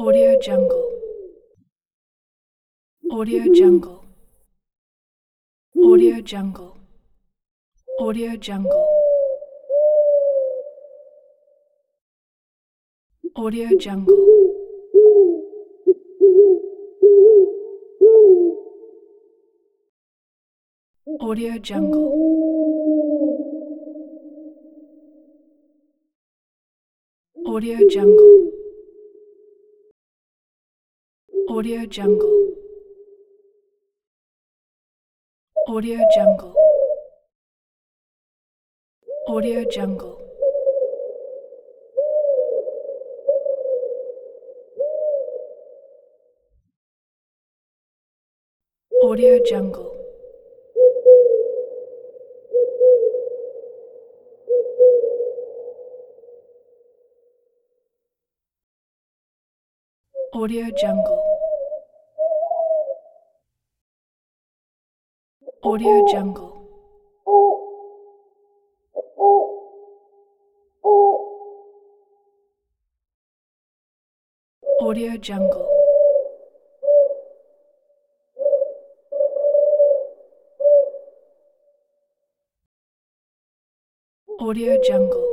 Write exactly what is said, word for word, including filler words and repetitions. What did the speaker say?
Audio Jungle. Audio Jungle. Audio Jungle. Audio Jungle. Audio Jungle. Audio Jungle. Audio Jungle. Audio Jungle. Audio Jungle. Audio Jungle. Audio Jungle. Audio Jungle. Audio Jungle. Audio Jungle. Audio Jungle.